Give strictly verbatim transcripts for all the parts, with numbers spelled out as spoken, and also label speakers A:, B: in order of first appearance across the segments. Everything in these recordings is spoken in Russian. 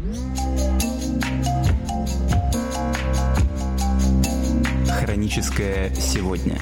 A: Хроническое сегодня.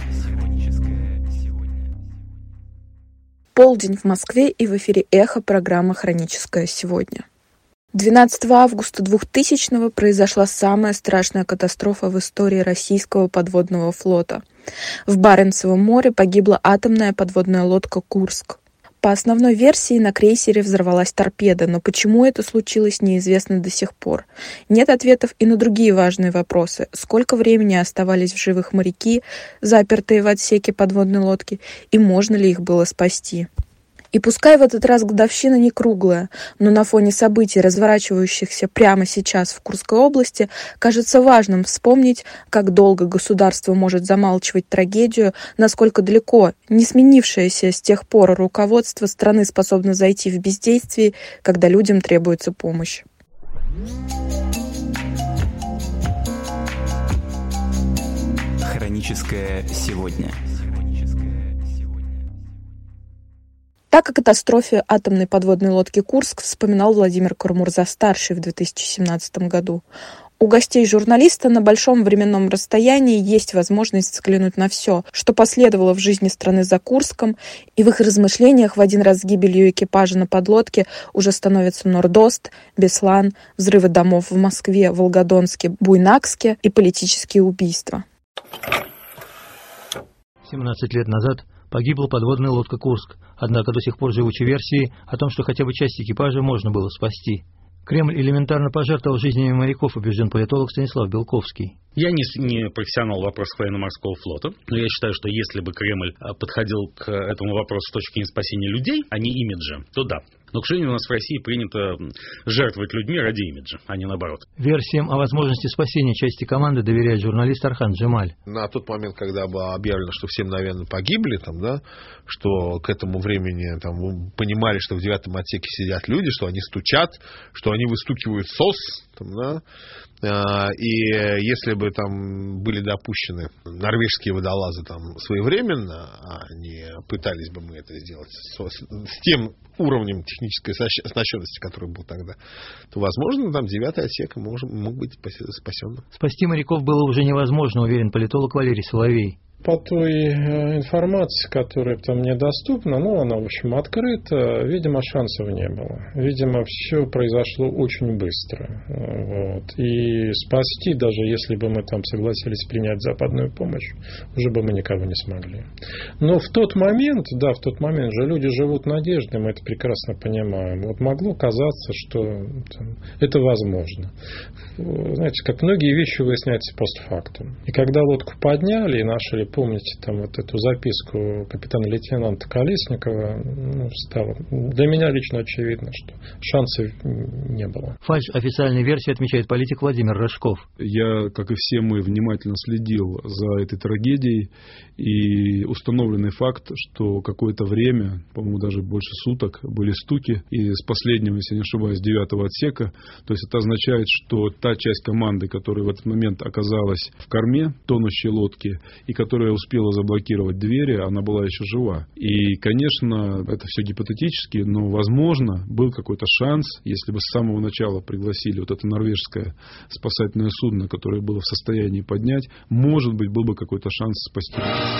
B: Полдень в Москве, и в эфире «Эхо» программа «Хроническое сегодня». двенадцатого августа двухтысячного произошла самая страшная катастрофа в истории российского подводного флота. В Баренцевом море погибла атомная подводная лодка «Курск». По основной версии, на крейсере взорвалась торпеда, но почему это случилось, неизвестно до сих пор. Нет ответов и на другие важные вопросы. Сколько времени оставались в живых моряки, запертые в отсеке подводной лодки, и можно ли их было спасти? И пускай в этот раз годовщина не круглая, но на фоне событий, разворачивающихся прямо сейчас в Курской области, кажется важным вспомнить, как долго государство может замалчивать трагедию, насколько далеко не сменившееся с тех пор руководство страны способно зайти в бездействие, когда людям требуется помощь.
A: Хроническое сегодня.
B: Так о катастрофе атомной подводной лодки «Курск» вспоминал Владимир Карамурза-старший в две тысячи семнадцатом году. У гостей журналиста на большом временном расстоянии есть возможность взглянуть на все, что последовало в жизни страны за Курском, и в их размышлениях в один раз с гибелью экипажа на подлодке уже становятся Норд-Ост, Беслан, взрывы домов в Москве, Волгодонске, Буйнакске и политические убийства.
C: семнадцать лет назад погибла подводная лодка «Курск», однако до сих пор живучи версии о том, что хотя бы часть экипажа можно было спасти. Кремль элементарно пожертвовал жизнями моряков, убежден политолог Станислав Белковский.
D: Я не, не профессионал в вопросах военно-морского флота, но я считаю, что если бы Кремль подходил к этому вопросу с точки зрения спасения людей, а не имиджа, то да. Но, к сожалению, у нас в России принято жертвовать людьми ради имиджа, а не наоборот.
C: Версиям о возможности спасения части команды доверяет журналист Архан Джемаль.
E: На тот момент, когда было объявлено, что все, наверное, погибли, там, да, что к этому времени там, понимали, что в девятом отсеке сидят люди, что они стучат, что они выстукивают сос, там, да, и если бы там были допущены норвежские водолазы там своевременно, а не пытались бы мы это сделать с, с тем уровнем технической оснащенности, который был тогда, то, возможно, там девятый отсек мог, мог быть спасен.
C: Спасти моряков было уже невозможно, уверен политолог Валерий Соловей.
F: По той информации, которая там мне доступна, ну, она, в общем, открыта, видимо, шансов не было. Видимо, все произошло очень быстро. Вот. И спасти, даже если бы мы там согласились принять западную помощь, уже бы мы никого не смогли. Но в тот момент, да, в тот момент же люди живут надеждой, мы это прекрасно понимаем. Вот могло казаться, что там, это возможно. Знаете, как многие вещи выясняются постфактум. И когда лодку подняли и нашли, помните, там вот эту записку капитана-лейтенанта Колесникова, ну, стало для меня лично очевидно, что шансов не было.
C: Фальшь официальной версии отмечает политик Владимир Рожков.
G: Я, как и все мы, внимательно следил за этой трагедией, и установленный факт, что какое-то время, по-моему, даже больше суток, были стуки, и с последнего, если не ошибаюсь, девятого отсека, то есть это означает, что та часть команды, которая в этот момент оказалась в корме тонущей лодки, и которая успела заблокировать двери, она была еще жива. И, конечно, это все гипотетически, но, возможно, был какой-то шанс, если бы с самого начала пригласили вот это норвежское спасательное судно, которое было в состоянии поднять, может быть, был бы какой-то шанс спасти.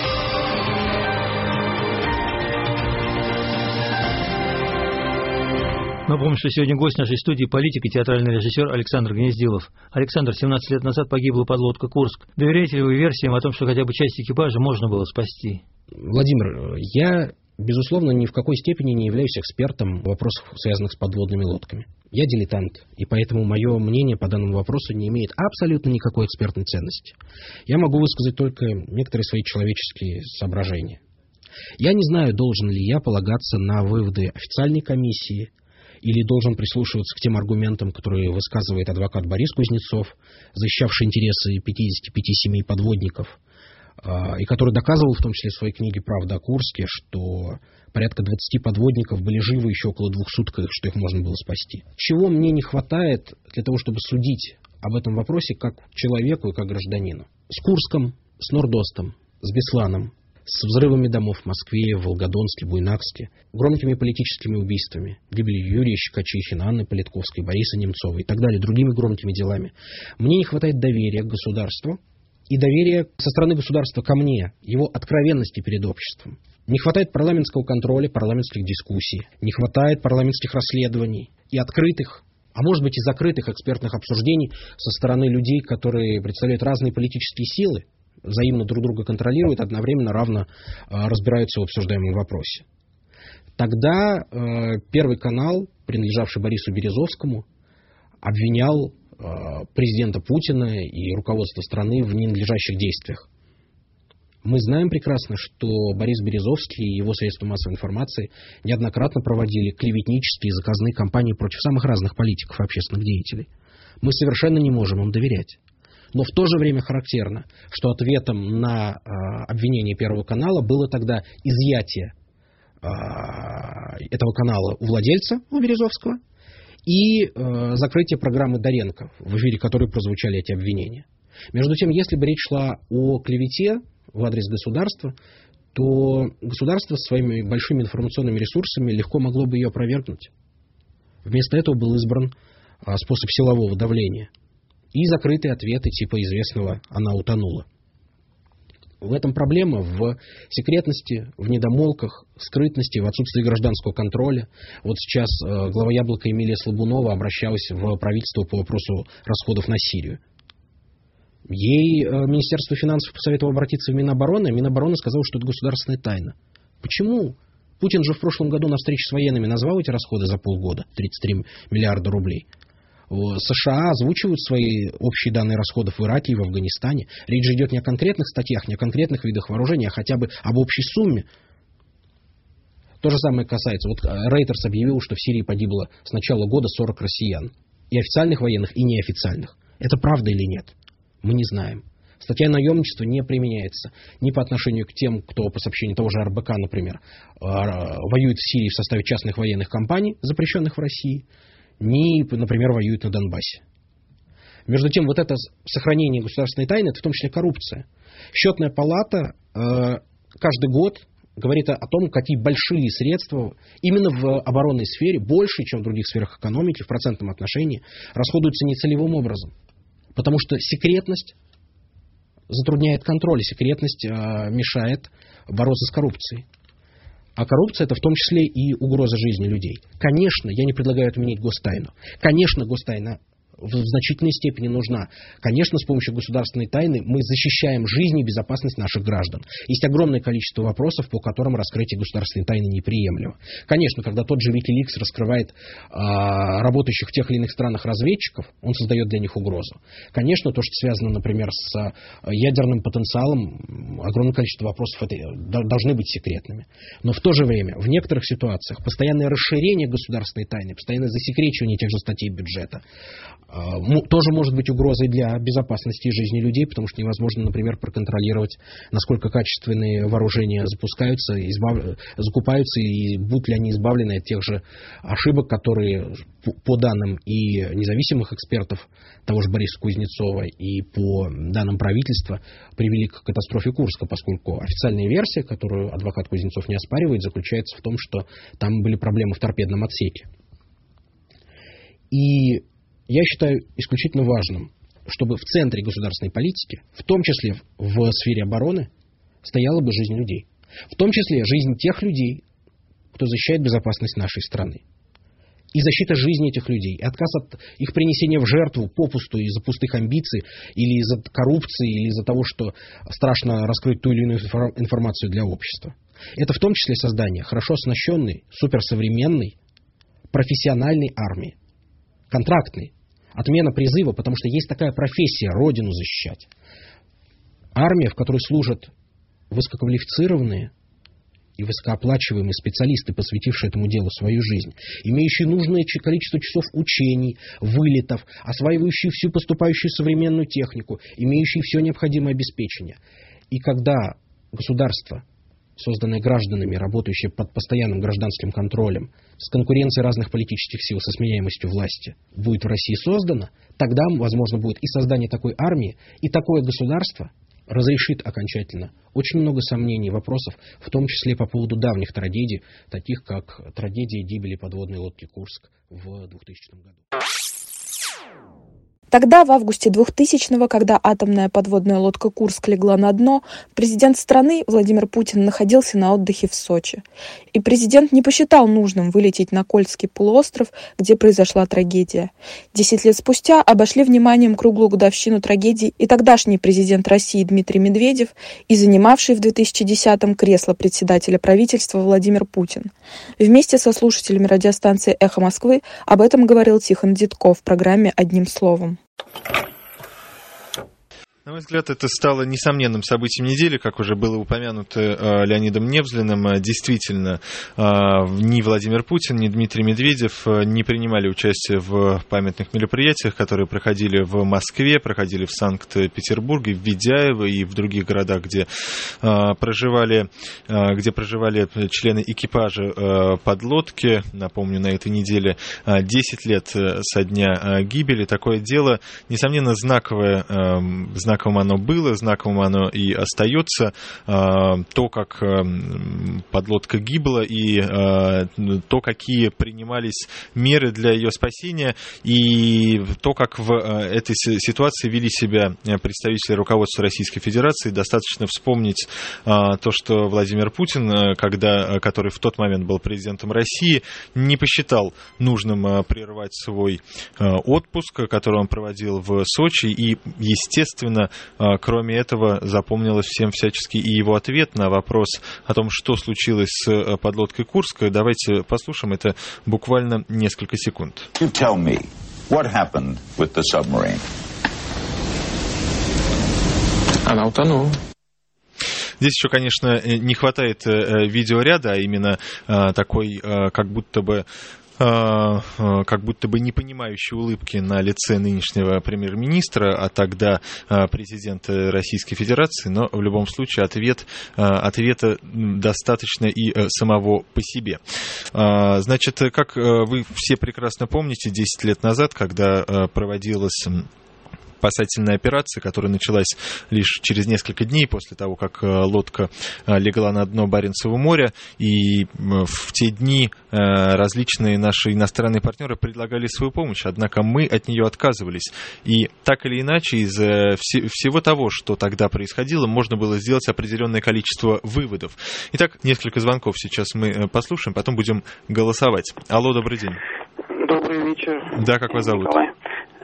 C: Напомню, что сегодня гость нашей студии — политик и театральный режиссер Александр Гнездилов. Александр, семнадцать лет назад погибла подлодка «Курск». Доверяете ли вы версиям о том, что хотя бы часть экипажа можно было спасти?
H: Владимир, я, безусловно, ни в какой степени не являюсь экспертом в вопросах, связанных с подводными лодками. Я дилетант, и поэтому мое мнение по данному вопросу не имеет абсолютно никакой экспертной ценности. Я могу высказать только некоторые свои человеческие соображения. Я не знаю, должен ли я полагаться на выводы официальной комиссии, или должен прислушиваться к тем аргументам, которые высказывает адвокат Борис Кузнецов, защищавший интересы пятидесяти пяти семей подводников, и который доказывал, в том числе в своей книге «Правда о Курске», что порядка двадцати подводников были живы еще около двух суток, что их можно было спасти. Чего мне не хватает для того, чтобы судить об этом вопросе как человеку и как гражданину? С Курском, с Норд-Остом, с Бесланом с взрывами домов в Москве, в Волгодонске, Буйнакске, громкими политическими убийствами гибели Юрия Щекочихина, Анны Политковской, Бориса Немцова и так далее, другими громкими делами. Мне не хватает доверия к государству и доверия со стороны государства ко мне, его откровенности перед обществом. Не хватает парламентского контроля, парламентских дискуссий, не хватает парламентских расследований и открытых, а может быть и закрытых экспертных обсуждений со стороны людей, которые представляют разные политические силы, взаимно друг друга контролируют, одновременно равно э, разбираются в обсуждаемом вопросе. Тогда э, Первый канал, принадлежавший Борису Березовскому, обвинял э, президента Путина и руководство страны в ненадлежащих действиях. Мы знаем прекрасно, что Борис Березовский и его средства массовой информации неоднократно проводили клеветнические и заказные кампании против самых разных политиков и общественных деятелей. Мы совершенно не можем им доверять. Но в то же время характерно, что ответом на э, обвинение Первого канала было тогда изъятие э, этого канала у владельца, у Березовского, и э, закрытие программы Доренко, в эфире которой прозвучали эти обвинения. Между тем, если бы речь шла о клевете в адрес государства, то государство своими большими информационными ресурсами легко могло бы ее опровергнуть. Вместо этого был избран э, способ силового давления. И закрытые ответы типа известного «она утонула». В этом проблема в секретности, в недомолках, скрытности, в отсутствии гражданского контроля. Вот сейчас э, глава «Яблока» Эмилия Слабунова обращалась в правительство по вопросу расходов на Сирию. Ей э, Министерство финансов посоветовало обратиться в Минобороны, а Минобороны сказала, что это государственная тайна. Почему? Путин же в прошлом году на встрече с военными назвал эти расходы за полгода, тридцать три миллиарда рублей. США озвучивают свои общие данные расходов в Ираке и в Афганистане. Речь же идет не о конкретных статьях, не о конкретных видах вооружения, а хотя бы об общей сумме. То же самое касается. Вот Рейтерс объявил, что в Сирии погибло с начала года сорок россиян. И официальных военных, и неофициальных. Это правда или нет? Мы не знаем. Статья наемничества не применяется ни по отношению к тем, кто, по сообщению того же эр бэ ка, например, воюет в Сирии в составе частных военных компаний, запрещенных в России, ни, например, воюют на Донбассе. Между тем, вот это сохранение государственной тайны, это в том числе коррупция. Счетная палата э, каждый год говорит о, о том, какие большие средства именно в оборонной сфере, больше, чем в других сферах экономики, в процентном отношении, расходуются нецелевым образом. Потому что секретность затрудняет контроль, и секретность э, мешает бороться с коррупцией. А коррупция — это в том числе и угроза жизни людей. Конечно, я не предлагаю отменить гостайну. Конечно, гостайна в значительной степени нужна. Конечно, с помощью государственной тайны мы защищаем жизнь и безопасность наших граждан. Есть огромное количество вопросов, по которым раскрытие государственной тайны неприемлемо. Конечно, когда тот же Wikileaks раскрывает а, работающих в тех или иных странах разведчиков, он создает для них угрозу. Конечно, то, что связано, например, с ядерным потенциалом, огромное количество вопросов это, должны быть секретными. Но в то же время, в некоторых ситуациях, постоянное расширение государственной тайны, постоянное засекречивание тех же статей бюджета тоже может быть угрозой для безопасности и жизни людей, потому что невозможно, например, проконтролировать, насколько качественные вооружения запускаются, избав... закупаются, и будут ли они избавлены от тех же ошибок, которые, по данным и независимых экспертов, того же Бориса Кузнецова, и по данным правительства, привели к катастрофе Курска, поскольку официальная версия, которую адвокат Кузнецов не оспаривает, заключается в том, что там были проблемы в торпедном отсеке. И я считаю исключительно важным, чтобы в центре государственной политики, в том числе в сфере обороны, стояла бы жизнь людей. В том числе жизнь тех людей, кто защищает безопасность нашей страны. И защита жизни этих людей, и отказ от их принесения в жертву попусту из-за пустых амбиций, или из-за коррупции, или из-за того, что страшно раскрыть ту или иную информацию для общества. Это в том числе создание хорошо оснащенной, суперсовременной, профессиональной армии. Контрактный. Отмена призыва, потому что есть такая профессия — родину защищать. Армия, в которой служат высококвалифицированные и высокооплачиваемые специалисты, посвятившие этому делу свою жизнь, имеющие нужное количество часов учений, вылетов, осваивающие всю поступающую современную технику, имеющие все необходимое обеспечение. И когда государство, созданное гражданами, работающее под постоянным гражданским контролем, с конкуренцией разных политических сил, со сменяемостью власти, будет в России создано, тогда, возможно, будет и создание такой армии, и такое государство, разрешит окончательно очень много сомнений, вопросов, в том числе по поводу давних трагедий, таких как трагедия гибели подводной лодки «Курск» в двухтысячном году.
B: Тогда, в августе двухтысячного, когда атомная подводная лодка «Курск» легла на дно, президент страны Владимир Путин находился на отдыхе в Сочи. И президент не посчитал нужным вылететь на Кольский полуостров, где произошла трагедия. Десять лет спустя обошли вниманием круглую годовщину трагедии и тогдашний президент России Дмитрий Медведев, и занимавший в две тысячи десятом кресло председателя правительства Владимир Путин. Вместе со слушателями радиостанции «Эхо Москвы» об этом говорил Тихон Дедков в программе «Одним словом».
I: На мой взгляд, это стало несомненным событием недели, как уже было упомянуто э, Леонидом Невзлиным. Действительно, э, ни Владимир Путин, ни Дмитрий Медведев э, не принимали участие в памятных мероприятиях, которые проходили в Москве, проходили в Санкт-Петербурге, в Ведяево и в других городах, где, э, проживали, э, где проживали члены экипажа э, подлодки. Напомню, на этой неделе э, десять лет со дня э, гибели. Такое дело, несомненно, знаковое, э, знаковое. Знаковым оно было, знаковым оно и остается. То, как подлодка гибла, и то, какие принимались меры для ее спасения, и то, как в этой ситуации вели себя представители руководства Российской Федерации. Достаточно вспомнить то, что Владимир Путин, когда, который в тот момент был президентом России, не посчитал нужным прервать свой отпуск, который он проводил в Сочи, и, естественно, кроме этого, запомнилось всем всячески и его ответ на вопрос о том, что случилось с подлодкой «Курск». Давайте послушаем это буквально несколько секунд.
J: You tell me, what happened with the submarine?
F: Она утонула.
I: Здесь еще, конечно, не хватает видеоряда, а именно такой, как будто бы как будто бы непонимающей улыбки на лице нынешнего премьер-министра, а тогда президента Российской Федерации, но в любом случае ответ, ответа достаточно и самого по себе. Значит, как вы все прекрасно помните, десять лет назад, когда проводилась спасательная операция, которая началась лишь через несколько дней после того, как лодка легла на дно Баренцева моря, и в те дни различные наши иностранные партнеры предлагали свою помощь, однако мы от нее отказывались. И так или иначе, из всего того, что тогда происходило, можно было сделать определенное количество выводов. Итак, несколько звонков сейчас мы послушаем, потом будем голосовать. Алло, добрый день.
K: Добрый вечер.
I: Да, как вас зовут?
K: Николай.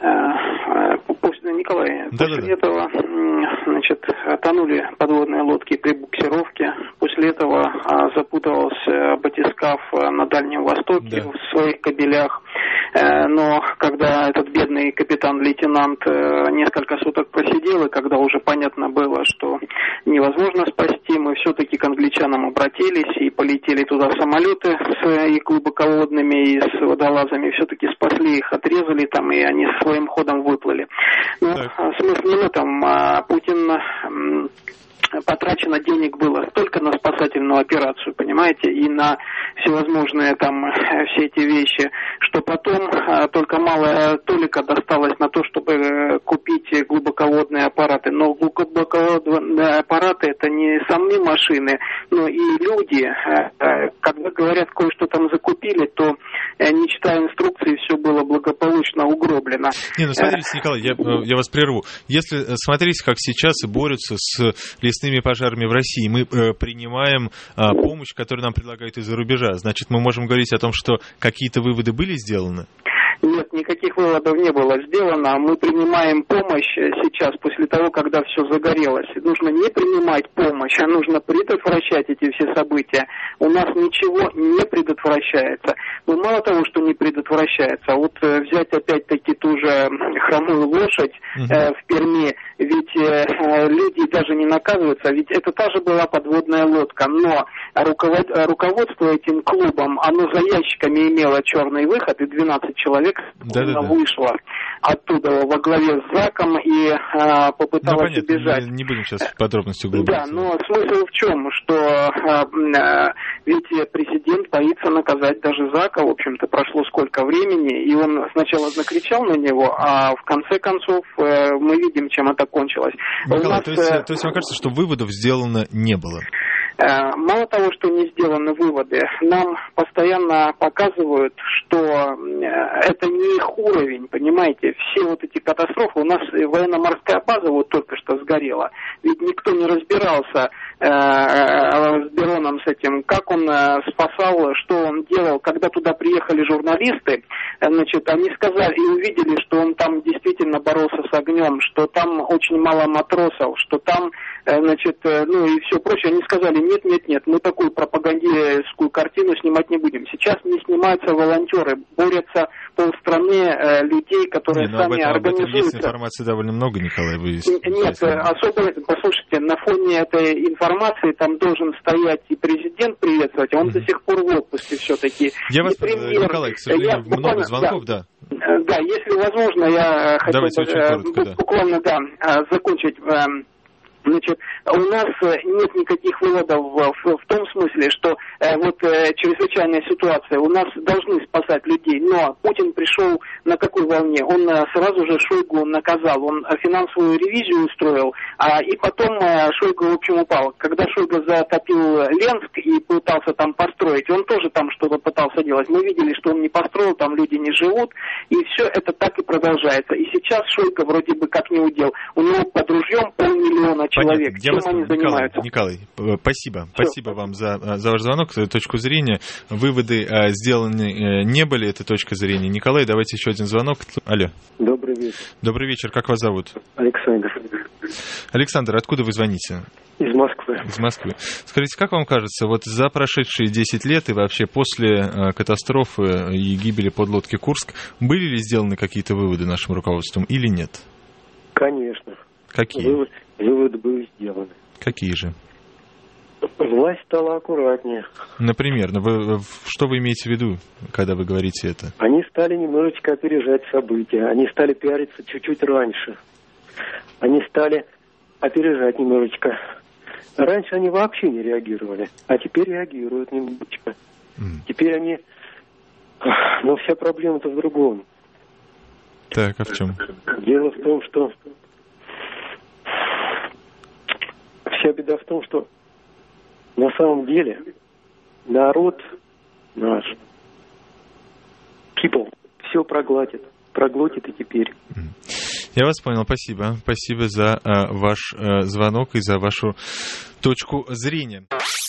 K: Николай,
I: да,
K: после
I: да, да.
K: этого, значит, тонули подводные лодки при буксировке. После этого запутался батискаф на Дальнем Востоке, да, в своих кабелях. Но когда этот бедный капитан-лейтенант несколько суток просидел, и когда уже понятно было, что невозможно спасти, мы все-таки к англичанам обратились и полетели туда самолеты с и глубоководными, и с водолазами. Все-таки спасли их, отрезали там, и они своим ходом выплыли. Но смысл не в этом. Путин... Потрачено денег было столько на спасательную операцию, понимаете, и на всевозможные там все эти вещи, что потом только малая толика досталась на то, чтобы купить глубоководные аппараты. Но глубоководные аппараты — это не сами машины, но и люди. Когда говорят, кое-что там закупили, то, не читая инструкции, все было благополучно угроблено.
I: Не, ну смотрите, Николай, я, я вас прерву. Если смотрите, как сейчас борются с лесными пожарами в России, мы э, принимаем э, помощь, которую нам предлагают из-за рубежа, значит, мы можем говорить о том, что какие-то выводы были сделаны?
K: Нет, никаких выводов не было сделано. Мы принимаем помощь сейчас, после того, когда все загорелось. Нужно не принимать помощь, а нужно предотвращать эти все события. У нас ничего не предотвращается. Но мало того, что не предотвращается, а вот взять опять-таки ту же хромую лошадь э, в Перми, ведь э, люди даже не наказываются, ведь это та же была подводная лодка, но руковод... руководство этим клубом, оно за ящиками имело черный выход, и двенадцать человек да, да, да. вышла оттуда во главе с Заком и а, попыталась ну, убежать.
I: Не, не будем сейчас в подробности углубляться.
K: Да, но смысл в чем, что а, а, ведь президент боится наказать даже Зака, в общем-то, прошло сколько времени, и он сначала закричал на него, а в конце концов а, мы видим, чем это кончилось.
I: Николай, нас, то, есть, а... то есть вам кажется, что выводов сделано не было?
K: Мало того, что не сделаны выводы, нам постоянно показывают, что это не их уровень, понимаете, все вот эти катастрофы, у нас военно-морская база вот только что сгорела, ведь никто не разбирался э, с Бероном, с этим, как он спасал, что он делал, когда туда приехали журналисты, значит, они сказали и увидели, что он там действительно боролся с огнем, что там очень мало матросов, что там, значит, ну и все прочее, они сказали, нет, нет, нет, мы такую пропагандистскую картину снимать не будем. Сейчас не снимаются волонтеры, борются полстраны э, людей, которые не, сами этом, организуются. Об этом есть
I: информации довольно много, Николай. Вы
K: нет, особо, послушайте, на фоне этой информации там должен стоять и президент приветствовать, а он mm-hmm. до сих пор в отпуске все-таки.
I: Я вас,
K: премьер,
I: Николай, к сожалению, я, много буквально, звонков, да.
K: да. Да, если возможно, я хотел бы коротко, буквально, да, закончить. Значит, у нас нет никаких выводов в, в, в том смысле, что э, вот э, чрезвычайная ситуация, у нас должны спасать людей, но Путин пришел на какой волне? Он э, сразу же Шойгу наказал, он финансовую ревизию устроил, а, и потом э, Шойгу, в общем, упал. Когда Шойгу затопил Ленск и пытался там построить, он тоже там что-то пытался делать. Мы видели, что он не построил, там люди не живут, и все это так и продолжается. И сейчас Шойгу вроде бы как не удел. У него под ружьем полмиллиона человек.
I: Понятно. Чем вас... они Николай, занимаются? Николай, спасибо. Все. Спасибо вам за, за ваш звонок, за точку зрения. Выводы а, сделаны не были, это точка зрения. Николай, давайте еще один звонок. Алло.
L: Добрый вечер.
I: Добрый вечер. Как вас зовут?
L: Александр.
I: Александр, откуда вы звоните?
L: Из Москвы.
I: Из Москвы. Скажите, как вам кажется, вот за прошедшие десять лет и вообще после а, катастрофы и гибели подлодки «Курск» были ли сделаны какие-то выводы нашим руководством или нет?
L: Конечно.
I: Какие?
L: Вывод, выводы были сделаны.
I: Какие же?
L: Власть стала аккуратнее.
I: Например, вы, что вы имеете в виду, когда вы говорите это?
L: Они стали немножечко опережать события. Они стали пиариться чуть-чуть раньше. Они стали опережать немножечко. Раньше они вообще не реагировали, а теперь реагируют немножечко. Mm. Теперь они... Но вся проблема-то в другом.
I: Так, а в чем?
L: Дело в том, что... Вся беда в том, что на самом деле народ наш, people, все проглотит. Проглотит и теперь.
I: Я вас понял, спасибо. Спасибо за э, ваш э, звонок и за вашу точку зрения.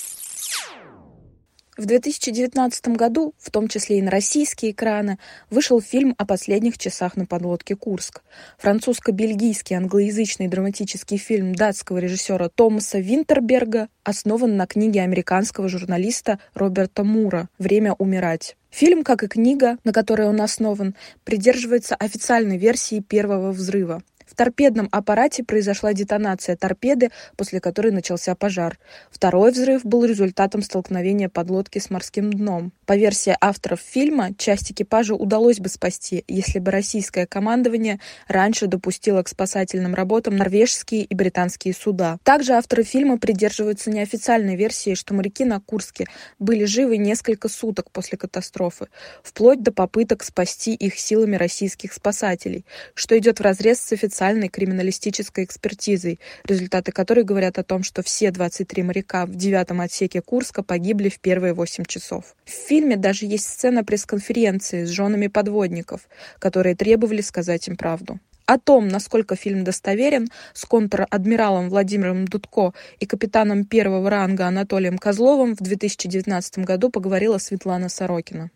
B: В две тысячи девятнадцатом году, в том числе и на российские экраны, вышел фильм о последних часах на подлодке «Курск». Французско-бельгийский англоязычный драматический фильм датского режиссера Томаса Винтерберга основан на книге американского журналиста Роберта Мура «Время умирать». Фильм, как и книга, на которой он основан, придерживается официальной версии первого взрыва. В торпедном аппарате произошла детонация торпеды, после которой начался пожар. Второй взрыв был результатом столкновения подлодки с морским дном. По версии авторов фильма, часть экипажа удалось бы спасти, если бы российское командование раньше допустило к спасательным работам норвежские и британские суда. Также авторы фильма придерживаются неофициальной версии, что моряки на Курске были живы несколько суток после катастрофы, вплоть до попыток спасти их силами российских спасателей, что идет вразрез с официальной криминалистической экспертизой, результаты которой говорят о том, что все двадцать три моряка в девятом отсеке Курска погибли в первые восемь часов. В фильме даже есть сцена пресс-конференции с женами подводников, которые требовали сказать им правду. О том, насколько фильм достоверен, с контр-адмиралом Владимиром Дудко и капитаном первого ранга Анатолием Козловым в две тысячи девятнадцатом году поговорила Светлана Сорокина.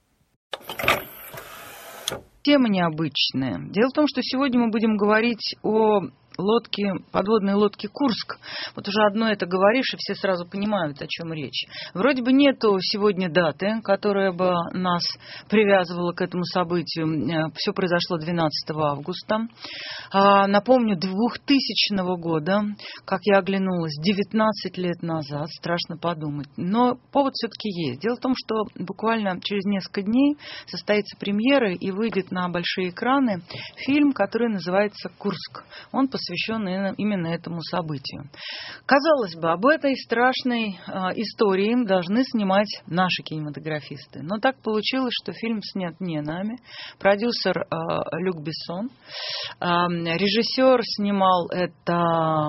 M: Тема необычная. Дело в том, что сегодня мы будем говорить о лодки, подводные лодки «Курск». Вот уже одно это говоришь, и все сразу понимают, о чем речь. Вроде бы нету сегодня даты, которая бы нас привязывала к этому событию. Все произошло двенадцатого августа. А, напомню, двухтысячного года, как я оглянулась, девятнадцать лет назад, страшно подумать. Но повод все-таки есть. Дело в том, что буквально через несколько дней состоится премьера и выйдет на большие экраны фильм, который называется «Курск». Он посвящен именно этому событию. Казалось бы, об этой страшной э, истории должны снимать наши кинематографисты. Но так получилось, что фильм снят не нами. Продюсер э, Люк Бессон. Э, режиссер снимал это...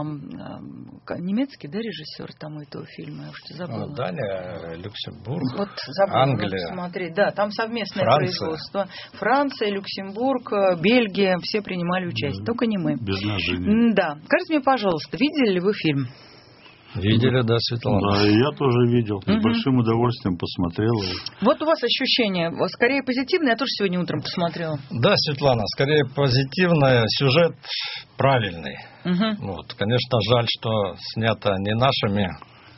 M: Э, немецкий, да, режиссер там этого фильма? Я уже забыла.
N: Ну, Дания, Люксембург,
M: вот, забыла,
N: Англия.
M: Смотреть. Да, там совместное
N: Франция.
M: производство. Франция, Люксембург, Бельгия, все принимали участие. Да. Только не мы.
O: Без нажения.
M: Да. Скажите мне, пожалуйста, видели ли вы фильм?
N: Видели, да, Светлана?
O: Да, я тоже видел. С угу. большим удовольствием посмотрел.
M: Вот у вас ощущение, скорее позитивное, я тоже сегодня утром посмотрела.
N: Да, Светлана, скорее позитивное, сюжет правильный.
M: Угу.
N: Вот, конечно, жаль, что снято не нашими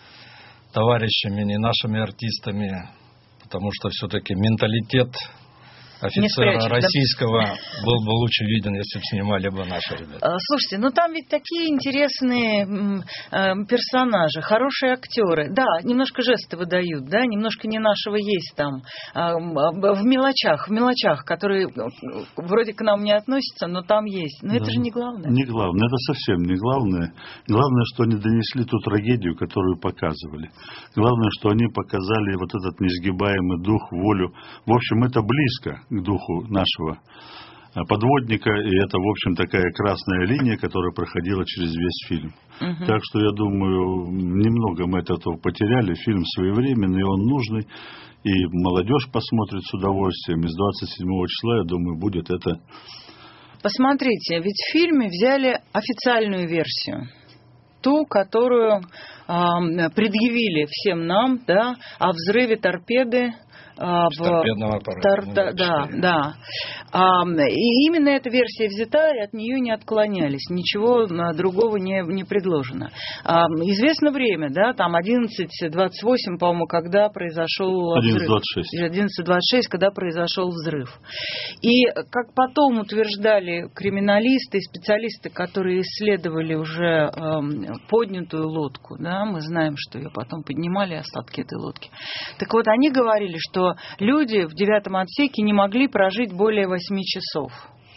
N: товарищами, не нашими артистами, потому что все-таки менталитет офицера спрячь, российского да? был бы лучше виден, если бы снимали бы наши ребята.
M: Слушайте, ну там ведь такие интересные э, персонажи, хорошие актеры. Да, немножко жесты выдают, да, немножко не нашего есть там. Э, в мелочах, в мелочах, которые вроде к нам не относятся, но там есть. Но да. это же не главное.
O: Не главное, это совсем не главное. Главное, что они донесли ту трагедию, которую показывали. Главное, что они показали вот этот несгибаемый дух, волю. В общем, это близко к духу нашего подводника, и это, в общем, такая красная линия, которая проходила через весь фильм. Uh-huh. Так что, я думаю, немного мы от этого потеряли. Фильм своевременный, он нужный, и молодежь посмотрит с удовольствием. И с двадцать седьмого числа, я думаю, будет это...
M: Посмотрите, ведь в фильме взяли официальную версию. Ту, которую э, предъявили всем нам, да, о взрыве торпеды.
N: В торпедного аппарата.
M: Тор, да, да, да. А, и именно эта версия взята, и от нее не отклонялись. Ничего другого не, не предложено. А, известно время, да, там одиннадцать двадцать восемь, по-моему, когда произошел
O: одиннадцать двадцать шесть.
M: взрыв. одиннадцать двадцать шесть, когда произошел взрыв. И, как потом утверждали криминалисты и специалисты, которые исследовали уже э, поднятую лодку, да, мы знаем, что ее потом поднимали, остатки этой лодки. Так вот, они говорили, что люди в девятом отсеке не могли прожить более восьми часов.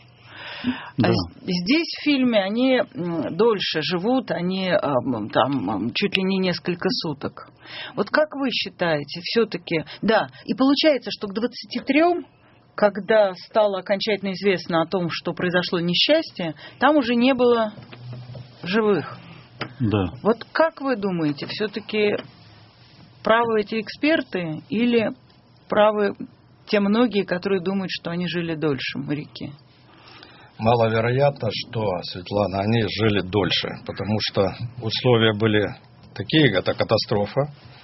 M: Да. Здесь в фильме они дольше живут, они там чуть ли не несколько суток. Вот как вы считаете, все-таки... Да, и получается, что к двадцати трём, когда стало окончательно известно о том, что произошло несчастье, там уже не было живых.
O: Да.
M: Вот как вы думаете, все-таки правы эти эксперты или... правы те многие, которые думают, что они жили дольше, моряки?
N: Маловероятно, что, Светлана, они жили дольше, потому что условия были такие, это катастрофа,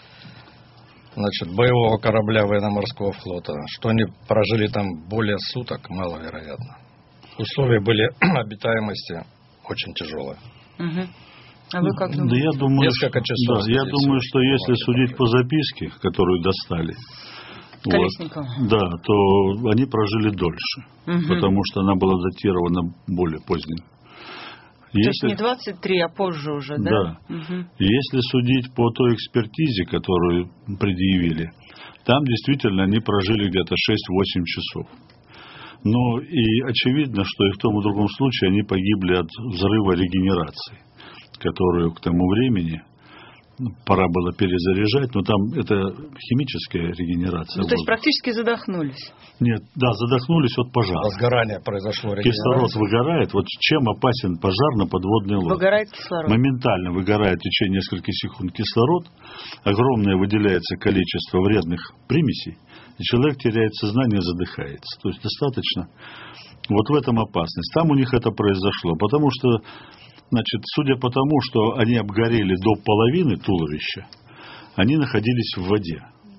N: значит, боевого корабля военно-морского флота, что они прожили там более суток, маловероятно. Условия были обитаемости очень тяжелые.
M: Угу. А вы как думаете?
O: Да, я думаю,
N: Несколько часов.
O: Да, я думаю, что если судить по записке, которую достали,
M: вот,
O: да, то они прожили дольше, угу. потому что она была датирована более поздним.
M: То если... есть не двадцать три, а позже уже, да?
O: Да.
M: Угу.
O: Если судить по той экспертизе, которую предъявили, там действительно они прожили где-то шесть-восемь часов. Но и очевидно, что и в том и в другом случае они погибли от взрыва регенерации, которую к тому времени пора было перезаряжать, но там это химическая регенерация.
M: Ну, то есть практически задохнулись?
O: Нет, да, задохнулись от пожара.
N: Возгорание произошло.
O: Кислород выгорает. Вот чем опасен пожар на подводной лодке?
M: Выгорает кислород.
O: Моментально выгорает в течение нескольких секунд кислород, огромное выделяется количество вредных примесей, и человек теряет сознание, задыхается. То есть достаточно. Вот в этом опасность. Там у них это произошло, потому что, значит, судя по тому, что они обгорели до половины туловища, они находились в воде.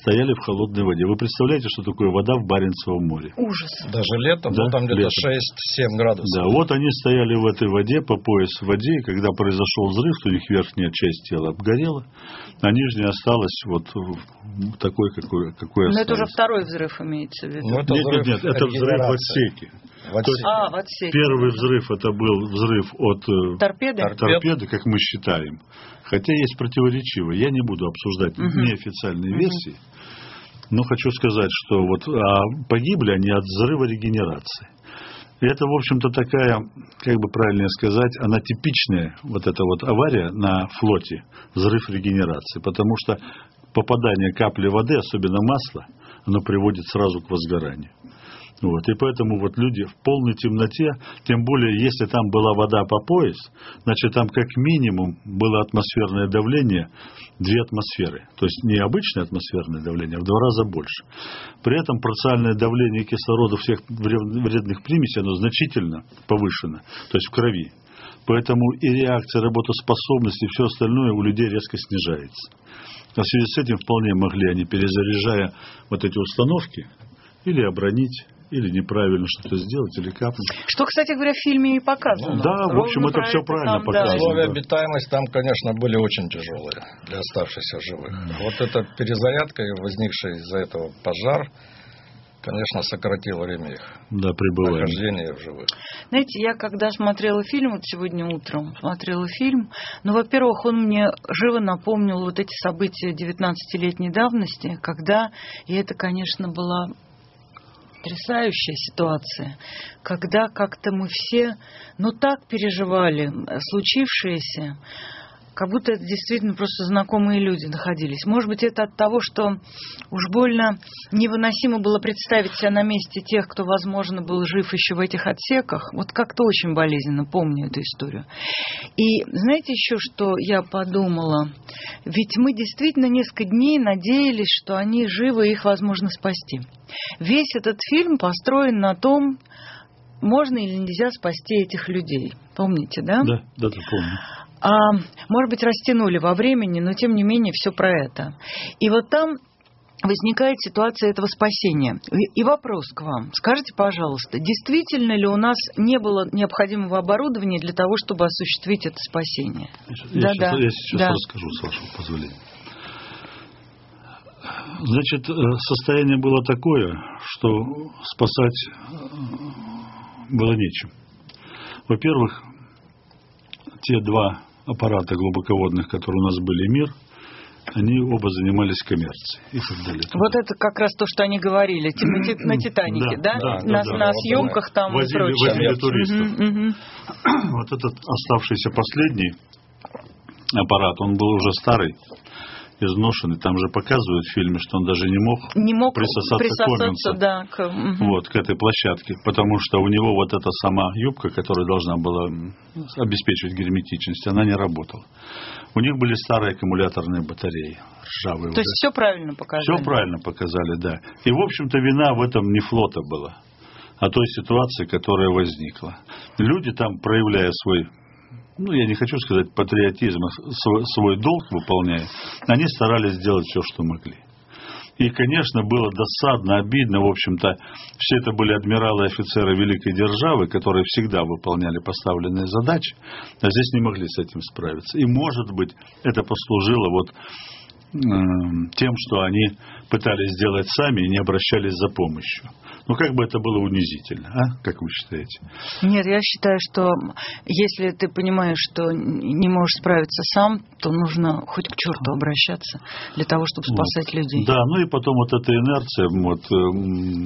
O: стояли в холодной воде. Вы представляете, что такое вода в Баренцевом море?
M: Ужас.
N: Даже летом,
O: да?
N: ну, там где-то
O: летом.
N: шесть-семь градусов.
O: Да, вот они стояли в этой воде, по пояс в воде, и когда произошел взрыв, то у них верхняя часть тела обгорела, а нижняя осталась вот такой, какой, какой осталась.
M: Но это уже второй взрыв имеется в виду.
O: Ну, нет, нет, нет, это взрыв в отсеке.
N: В отсеке.
M: А, в отсеке.
O: Первый взрыв это был взрыв от
M: торпеды?
O: торпеды, как мы считаем. Хотя есть противоречивые. Я не буду обсуждать угу. неофициальные угу. версии, но хочу сказать, что вот а погибли они от взрыва регенерации. И это, в общем-то, такая, как бы правильно сказать, она типичная, вот эта вот авария на флоте, взрыв регенерации. Потому что попадание капли воды, особенно масла, оно приводит сразу к возгоранию. Вот, и поэтому вот люди в полной темноте, тем более, если там была вода по пояс, значит, там как минимум было атмосферное давление две атмосферы. То есть не обычное атмосферное давление, а в два раза больше. При этом парциальное давление кислорода всех вредных примесей, оно значительно повышено, то есть в крови. Поэтому и реакция, работоспособность, и все остальное у людей резко снижается. А в связи с этим вполне могли они, перезаряжая вот эти установки, или обронить, или неправильно что-то сделать, или капнуть.
M: Что, кстати говоря, в фильме и показано.
O: Ну, да, в общем, это все правильно
N: там,
O: показано.
N: Да. Условия
O: да.
N: обитаемости там, конечно, были очень тяжелые для оставшихся живых. Mm. Вот эта перезарядка и возникший из-за этого пожар, конечно, сократил время их
O: да,
N: нахождения в живых.
M: Знаете, я когда смотрела фильм, вот сегодня утром смотрела фильм, ну, во-первых, он мне живо напомнил вот эти события девятнадцатилетней давности, когда, и это, конечно, была потрясающая ситуация, когда как-то мы все, ну, так переживали случившееся, как будто это действительно просто знакомые люди находились. Может быть, это от того, что уж больно невыносимо было представить себя на месте тех, кто, возможно, был жив еще в этих отсеках. Вот как-то очень болезненно помню эту историю. И знаете еще, что я подумала? Ведь мы действительно несколько дней надеялись, что они живы, и их возможно спасти. Весь этот фильм построен на том, можно или нельзя спасти этих людей. Помните, да?
O: Да, да, да, помню.
M: А, может быть, растянули во времени, но тем не менее все про это. И вот там возникает ситуация этого спасения. И вопрос к вам. Скажите, пожалуйста, действительно ли у нас не было необходимого оборудования для того, чтобы осуществить это спасение?
O: Я,
M: да,
O: сейчас,
M: да,
O: я сейчас
M: да.
O: расскажу, с вашего позволения. Значит, состояние было такое, что спасать было нечем. Во-первых, те два аппарата глубоководных, которые у нас были, «Мир», они оба занимались коммерцией и так далее.
M: Вот это как раз то, что они говорили на «Титанике», да?
O: да?
M: На,
O: да,
M: на
O: да,
M: съемках
O: да.
M: там
O: возили,
M: и прочее.
O: возили туристов.
M: Угу, угу.
O: Вот этот оставшийся последний аппарат, он был уже старый, изношенный. Там же показывают в фильме, что он даже не мог,
M: не мог
O: присосаться,
M: присосаться
O: к,
M: да, к, угу.
O: вот, к этой площадке, потому что у него вот эта сама юбка, которая должна была обеспечивать герметичность, она не работала. У них были старые аккумуляторные батареи, ржавые.
M: То есть все правильно показали?
O: Все правильно показали, да. И, в общем-то, вина в этом не флота была, а той ситуации, которая возникла. Люди там, проявляя свой, ну, я не хочу сказать патриотизм, а свой, свой долг выполняя, они старались сделать все, что могли. И, конечно, было досадно, обидно, в общем-то, все это были адмиралы и офицеры великой державы, которые всегда выполняли поставленные задачи, а здесь не могли с этим справиться. И, может быть, это послужило вот э, тем, что они пытались сделать сами и не обращались за помощью. Ну, как бы это было унизительно, а? Как вы считаете?
M: Нет, я считаю, что если ты понимаешь, что не можешь справиться сам, то нужно хоть к черту обращаться для того, чтобы спасать вот. людей.
O: Да, ну и потом вот эта инерция вот, в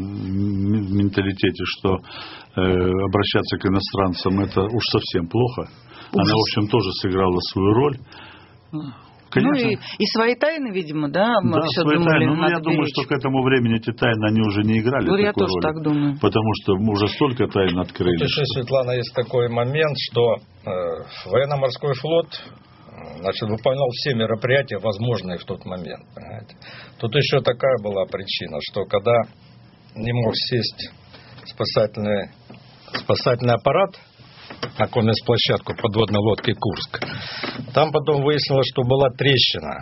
O: менталитете, что э, обращаться к иностранцам, это уж совсем плохо. Ужас. Она, в общем, тоже сыграла свою роль. Конечно.
M: Ну и, и свои тайны, видимо, да, мы
O: да,
M: все
O: свои
M: думали,
O: тайны. Ну, я
M: беречь.
O: думаю, что к этому времени эти тайны, они уже не играли
M: ну,
O: такой
M: я тоже
O: роли,
M: так думаю.
O: Потому что уже столько тайн открыли.
N: Тут еще, Светлана, есть такой момент, что э, военно-морской флот значит, выполнял все мероприятия, возможные в тот момент. Понимаете? Тут еще такая была причина, что когда не мог сесть спасательный, спасательный аппарат на конец-площадку подводной лодки «Курск», там потом выяснилось, что была трещина.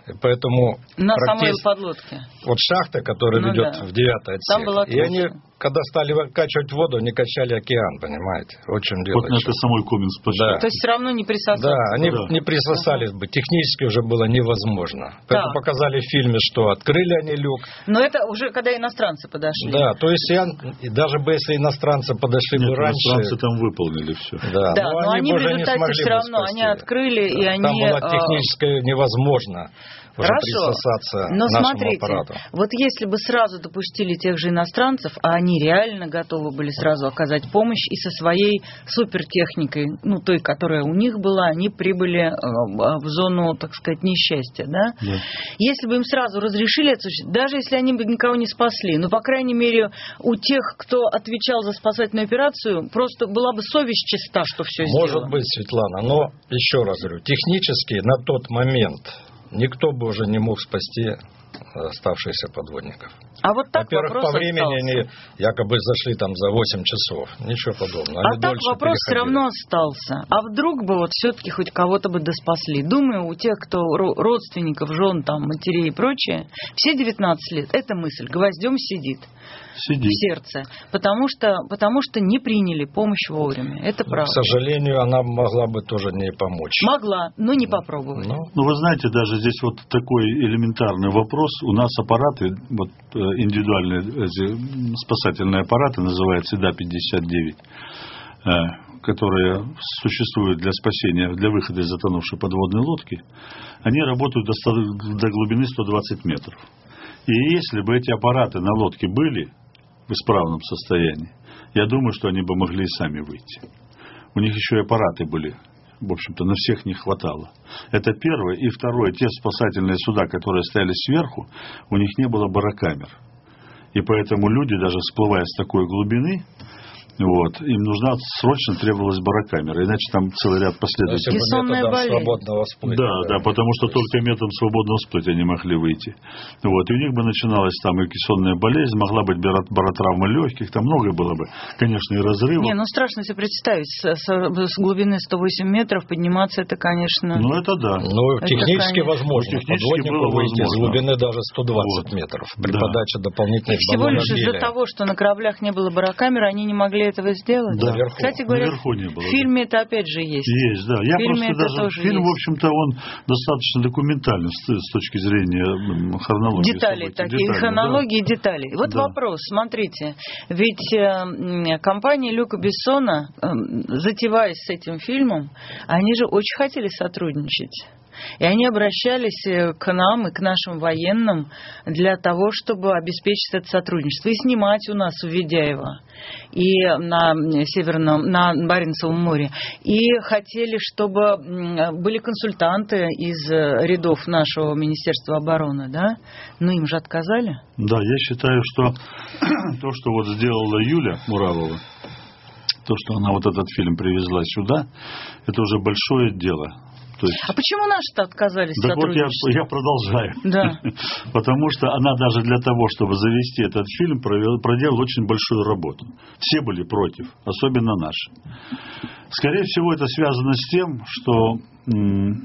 N: Поэтому
M: на
N: практически...
M: самой подлодке.
N: Вот шахта, которая
M: ну,
N: ведет
M: да.
N: в девятый отсек.
M: Там было
N: и они, когда стали качивать воду, они качали океан, понимаете? В чем дело.
O: Вот на это самой Коминс пошел.
N: Да.
M: То есть все равно не присосались.
N: Да, они
O: да.
N: не присосались бы. Технически уже было невозможно. Поэтому
M: да.
N: показали в фильме, что открыли они люк.
M: Но это уже когда иностранцы подошли.
N: Да, то есть я, даже бы если иностранцы подошли
O: Нет,
N: бы раньше...
O: иностранцы там выполнили все.
N: Да,
M: да
N: но,
M: но они,
N: они
M: в результате все равно, они открыли,
N: да.
M: и они...
N: Там было технически невозможно уже
M: Хорошо,
N: присосаться
M: но
N: к нашему
M: смотрите,
N: аппарату.
M: Вот если бы сразу допустили тех же иностранцев, а они реально готовы были сразу оказать помощь, и со своей супертехникой, ну, той, которая у них была, они прибыли э, в зону, так сказать, несчастья, да?
O: Да.
M: Если бы им сразу разрешили это, даже если они бы никого не спасли, ну, по крайней мере, у тех, кто отвечал за спасательную операцию, просто была бы совесть чиста, что все сделано.
N: Может быть, Светлана, но еще раз говорю, технически на тот момент никто бы уже не мог спасти оставшихся подводников.
M: А вот так
N: Во-первых,
M: вопрос
N: по времени
M: остался.
N: они якобы зашли там за восемь часов. Ничего подобного.
M: А
N: Они
M: так
N: дольше
M: вопрос все
N: переходили.
M: равно остался. А вдруг бы вот все-таки хоть кого-то бы доспасли? Думаю, у тех, кто родственников, жен, там, матерей и прочее, все девятнадцать лет, эта мысль гвоздем сидит.
O: Сидит.
M: В сердце. Потому что, потому что не приняли помощь вовремя. Это
N: Но,
M: правда.
N: к сожалению, она могла бы тоже не помочь.
M: Могла, но не попробовали.
N: Ну,
O: Ну, вы знаете, даже здесь вот такой элементарный вопрос. У нас аппараты, вот индивидуальные эти спасательные аппараты, называются ИДА пятьдесят девять, которые существуют для спасения, для выхода из затонувшей подводной лодки, они работают до, до глубины сто двадцать метров. И если бы эти аппараты на лодке были в исправном состоянии, я думаю, что они бы могли и сами выйти. У них еще и аппараты были. В общем-то, на всех не хватало. Это первое. И второе, те спасательные суда, которые стояли сверху, у них не было барокамер. И поэтому люди, даже всплывая с такой глубины, вот, им нужна, срочно требовалась барокамера, иначе там целый ряд последовательных...
M: Кессонная болезнь.
N: Свободного всплытия.
O: Да, да, потому что только методом свободного всплытия они могли выйти. Вот, и у них бы начиналась там и кессонная болезнь, могла быть баротравма легких, там многое было бы, конечно, и разрывов.
M: Не, ну страшно себе представить, с, с, с глубины сто восемь метров подниматься, это, конечно...
O: Ну, это да.
N: Ну,
M: это,
N: технически
M: конечно...
N: возможно.
O: Ну, технически
N: Подводнику
O: было
N: выйти
O: возможно.
N: с глубины даже сто двадцать
O: Вот.
N: метров при
O: Да.
N: подаче дополнительных
M: И всего
N: баллонов
M: лишь из-за
N: гелия.
M: того, что на кораблях не было барокамеры, они не могли этого сделать.
O: Да.
N: Наверху.
M: Кстати говоря,
O: Наверху не было,
M: в фильме это опять же есть.
O: Есть, да. Я
M: В фильме
O: просто
M: это
O: даже...
M: тоже
O: Фильм,
M: есть.
O: в общем-то, он достаточно документальный с, с точки зрения м, хронологии.
M: Детали
O: событий.
M: такие,
O: Детали,
M: хронологии, детали. Вот
O: Да.
M: вопрос, смотрите, ведь э, м, компания Люка Бессона, э, затеваясь с этим фильмом, они же очень хотели сотрудничать. И они обращались к нам и к нашим военным для того, чтобы обеспечить это сотрудничество. И снимать у нас у Ведяева и на Северном, на Баренцевом море. И хотели, чтобы были консультанты из рядов нашего Министерства обороны, да? Но им же отказали.
O: Да, я считаю, что то, что вот сделала Юля Муравова, то, что она вот этот фильм привезла сюда, это уже большое дело. То есть...
M: А почему наши-то отказались
O: Так вот я,
M: сотрудничать?
O: я продолжаю.
M: Да.
O: Потому что она даже для того, чтобы завести этот фильм, провел, проделала очень большую работу. Все были против, особенно наши. Скорее всего, это связано с тем, что м-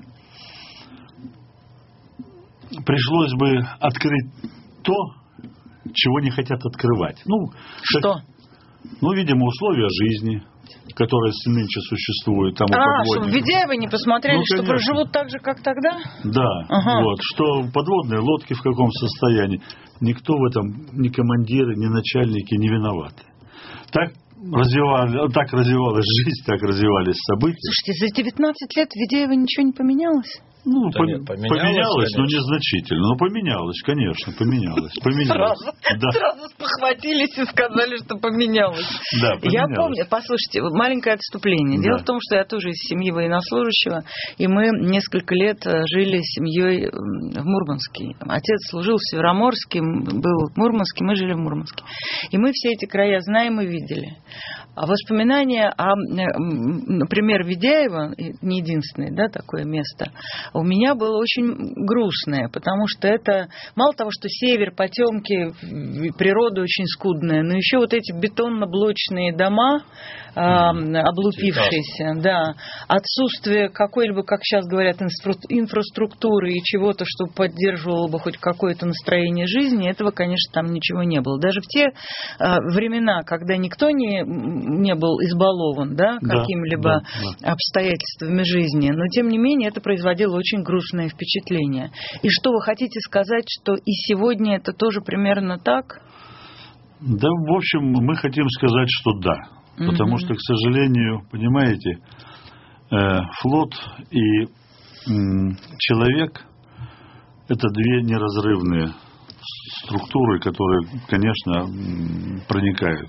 O: пришлось бы открыть то, чего не хотят открывать. Ну,
M: что?
O: Так, ну, видимо, условия жизни, которые нынче существуют там у
M: А,
O: подводников.
M: чтобы Ведяевы не посмотрели,
O: Ну,
M: что
O: конечно.
M: проживут так же, как тогда?
O: Да,
M: Ага.
O: вот, что подводные лодки в каком состоянии. Никто в этом, ни командиры, ни начальники не виноваты. Так, развивали, так развивалась жизнь, так развивались события.
M: Слушайте, за девятнадцать лет Ведяева ничего не поменялось?
O: Ну,
N: Да
O: пом-
N: нет, поменялось,
O: поменялось, но
N: конечно.
O: незначительно. Но поменялось, конечно, поменялось. поменялось.
M: Сразу,
O: Да.
M: сразу спохватились и сказали, что поменялось.
O: Да,
M: Я
O: поменялось.
M: помню, послушайте, вот маленькое отступление. Дело
O: Да.
M: в том, что я тоже из семьи военнослужащего, и мы несколько лет жили с семьей в Мурманске. Отец служил в Североморске, был в Мурманске, мы жили в Мурманске. И мы все эти края знаем и видели. А воспоминания о, например, Ведяева, не единственное, да, такое место, у меня было очень грустное, потому что это мало того, что север, потемки, природа очень скудная, но еще вот эти бетонно-блочные дома, э, облупившиеся, да, отсутствие какой-либо, как сейчас говорят, инфраструктуры и чего-то, что поддерживало бы хоть какое-то настроение жизни, этого, конечно, там ничего не было. Даже в те э, времена, когда никто не, не был избалован, да,
O: да,
M: какими-либо
O: да, да.
M: обстоятельствами жизни, но, тем не менее, это производило очень грустное впечатление. И что вы хотите сказать, что и сегодня это тоже примерно так?
O: Да, в общем, мы хотим сказать, что да. Mm-hmm. Потому что, к сожалению, понимаете, э, флот и м, человек – это две неразрывные структуры, которые, конечно, проникают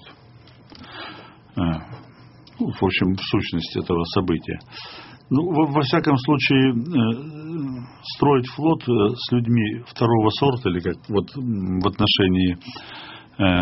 O: э, ну, в общем, в сущность этого события. Ну, во, во всяком случае, э, строить флот э, с людьми второго сорта, или как вот в отношении, э,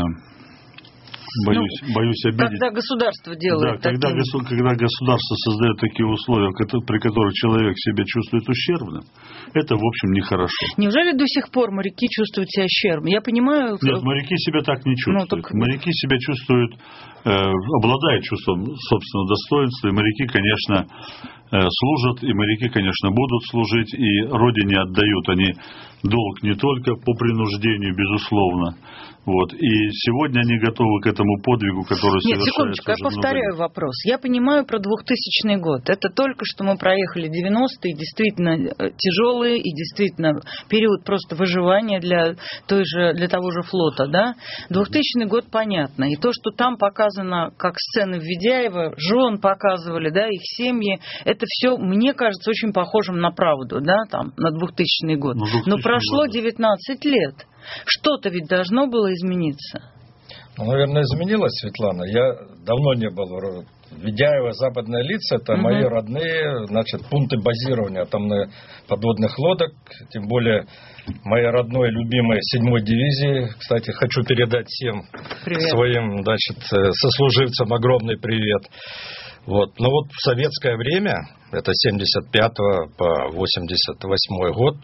O: боюсь, ну, боюсь обидеть.
M: Когда государство делает
O: да, когда, госу, когда государство создает такие условия, при которых человек себя чувствует ущербным, это, в общем, нехорошо.
M: Неужели до сих пор моряки чувствуют себя ущербным? Я понимаю...
O: Нет, моряки себя так не чувствуют. Ну, так... Моряки себя чувствуют, э, обладают чувством собственного достоинства, и моряки, конечно, э, служат, и моряки, конечно, будут служить, и Родине отдают они долг не только по принуждению, безусловно. Вот. И сегодня они готовы к этому подвигу, который
M: Нет,
O: совершается. Нет,
M: секундочку, я повторяю вопрос. Я понимаю про двухтысячный год. Это только что мы проехали девяностые, действительно тяжелые, и действительно период просто выживания для, той же, для того же флота. Да? двухтысячный год понятно. И то, что там показано, как сцены Введяева, жен показывали, да, их семьи, это все, мне кажется, очень похожим на правду, да, там, на двухтысячный год. Но прошло девятнадцать лет. Что-то ведь должно было измениться.
N: Ну, наверное, изменилось, Светлана. Я давно не был. Введяева, западные лица, это угу. мои родные, значит, пункты базирования атомных подводных лодок, тем более моей родной, любимой седьмой дивизии. Кстати, хочу передать всем привет. Своим, значит, сослуживцам огромный привет. Вот. Но вот в советское время, это с семьдесят пятого по восемьдесят восьмой год,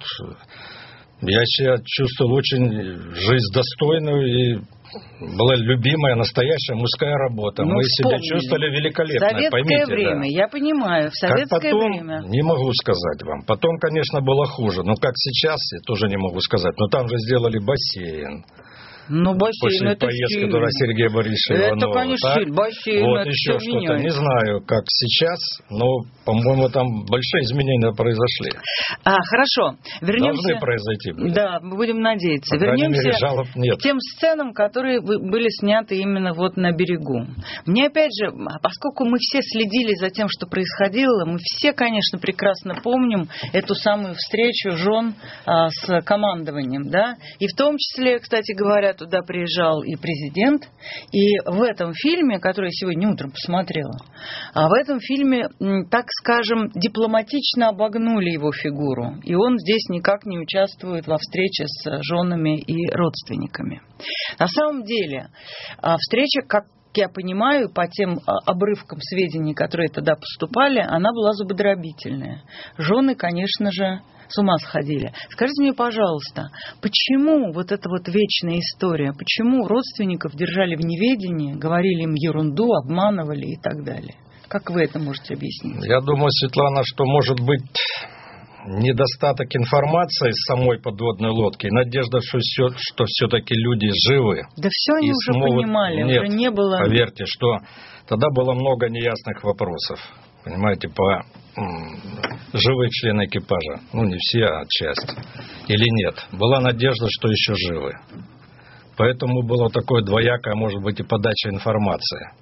N: я себя чувствовал очень жизнь достойную, и была любимая, настоящая мужская работа. Ну, Мы вспомнили. Себя чувствовали великолепно.
M: Советское
N: поймите,
M: время,
N: да.
M: я понимаю, в советское
N: как потом,
M: время.
N: Не могу сказать вам. Потом, конечно, было хуже. Но как сейчас, я тоже не могу сказать. Но там же сделали бассейн.
M: Ну, бассейн,
N: после
M: это
N: поездки
M: стильно.
N: Туда Сергея Борисовича Иванова.
M: Это, конечно,
N: так?
M: бассейн,
N: вот
M: это
N: еще
M: все
N: что-то.
M: меняет.
N: Не знаю, как сейчас, но, по-моему, там большие изменения произошли.
M: А, хорошо. Вернемся...
N: Должны произойти. Будет.
M: Да, мы будем надеяться.
N: По крайней
M: Вернемся
N: мере, жалоб нет.
M: к тем сценам, которые были сняты именно вот на берегу. Мне, опять же, поскольку мы все следили за тем, что происходило, мы все, конечно, прекрасно помним эту самую встречу жен а, с командованием, да, и в том числе, кстати говоря, туда приезжал и президент, и в этом фильме, который я сегодня утром посмотрела, а в этом фильме, так скажем, дипломатично обогнули его фигуру, и он здесь никак не участвует во встрече с женами и родственниками. На самом деле, встреча, как я понимаю, по тем обрывкам сведений, которые тогда поступали, она была зубодробительная. Жены, конечно же, с ума сходили. Скажите мне, пожалуйста, почему вот эта вот вечная история, почему родственников держали в неведении, говорили им ерунду, обманывали и так далее? Как вы это можете объяснить?
N: Я думаю, Светлана, что может быть недостаток информации с самой подводной лодки, и надежда, что, все, что все-таки люди живы.
M: Да все они уже
N: смогут...
M: понимали,
N: Нет,
M: уже не было...
N: Поверьте, что тогда было много неясных вопросов. Понимаете, по м- живые члены экипажа. Ну, не все, а часть. Или нет. Была надежда, что еще живы. Поэтому было такое двоякое, может быть, и подача информации.